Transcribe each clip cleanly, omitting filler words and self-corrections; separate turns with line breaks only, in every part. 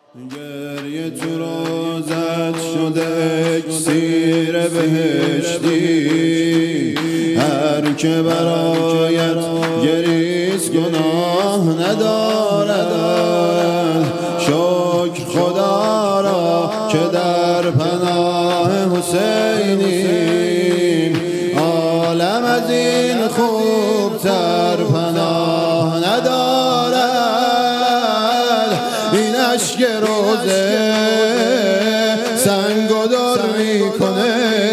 گریه تو روزت شده اکسیر بهشتی، هر که برایت گریست گناه ندارد. شکر خدا را که در پناه حسینیم، عالم از این خوبتر پناه ندارد. این اشک روزه سنگ و در میکنه،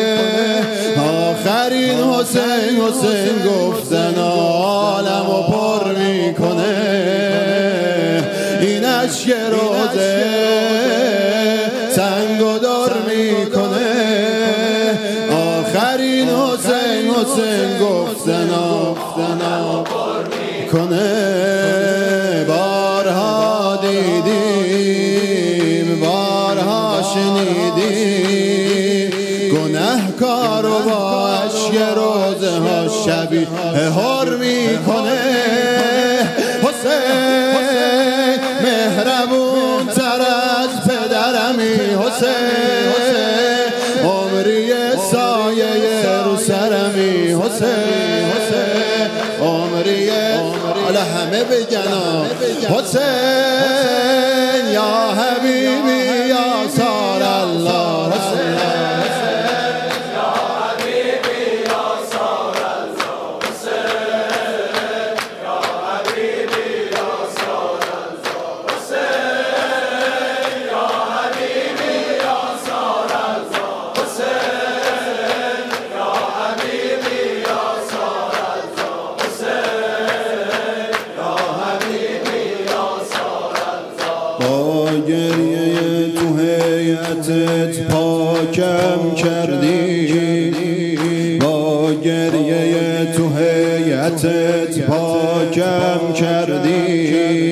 آخرین حسین حسین گفتن عالم و پر میکنه. این اشک روزه سنگ و در میکنه، آخرین حسین حسین گفتن پر میکنه. بارها دیدیم بارها شنیدیم، گنهکار و با اشک روزه ها شبیه هر میکنه. حسین مهربون تر از پدرمی، حسین عمری سایه رو سرمی، حسین عمری حالا همه بگن حسین یا حبیبی یا سار الله، حسین یا حبیبی یا سار الله، حسین یا حبیبی یا سار الله، حسین یا حبیبی یا سار الله، حسین یا حبیبی یا سار الله، حسین یا حبیبی یا سار الله. با گریه تو هیئتت پاکم کردی، با گریه تو هیئتت پاکم کردی.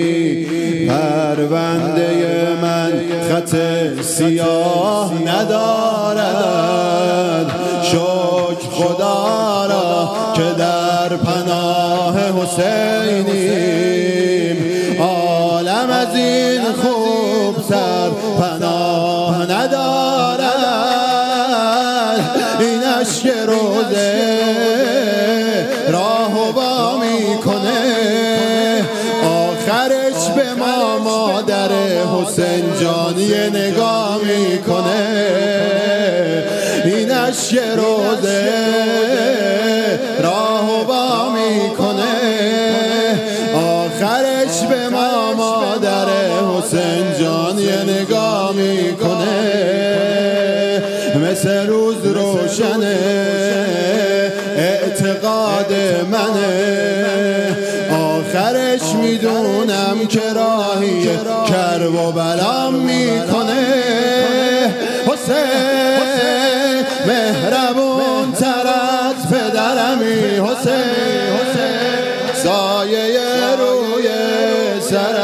پرونده من خط سیاه ندارد، شکر خدا را که در پناه حسینیم، عالم از این خوبتر پناه ندارد. این اشک روزه راهو وا میکنه، آخرش به ما مادر حسین جانی نگاه میکنه. این اشک روزه راهو وا میکنه، آخرش به ما مادر حسین جانی نگاه میکنه. مثل روز روشنه اعتقاد منه، آخرش میدونم که راهی کرب و بلام میکنه. حسین مهربون تر از پدرمی، حسین سایه روی سر